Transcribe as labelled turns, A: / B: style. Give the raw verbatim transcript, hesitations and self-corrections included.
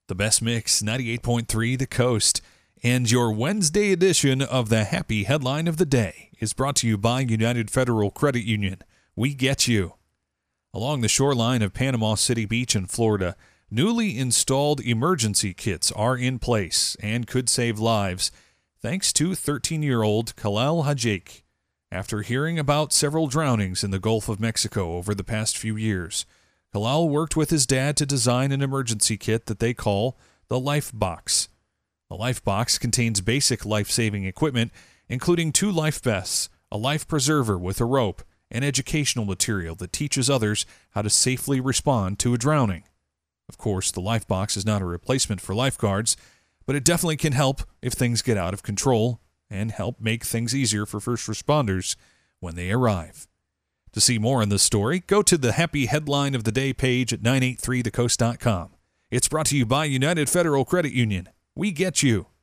A: The best mix, ninety-eight point three The Coast. And your Wednesday edition of the Happy Headline of the Day is brought to you by United Federal Credit Union. We get you. Along the shoreline of Panama City Beach in Florida, newly installed emergency kits are in place and could save lives, thanks to thirteen-year-old Kalel Hajek. After hearing about several drownings in the Gulf of Mexico over the past few years, Kalel worked with his dad to design an emergency kit that they call the Life Box. The Life Box contains basic life-saving equipment, including two life vests, a life preserver with a rope, and educational material that teaches others how to safely respond to a drowning. Of course, the Life Box is not a replacement for lifeguards, but it definitely can help if things get out of control and help make things easier for first responders when they arrive. To see more on this story, go to the Happy Headline of the Day page at nine eighty-three the coast dot com. It's brought to you by United Federal Credit Union. We get you.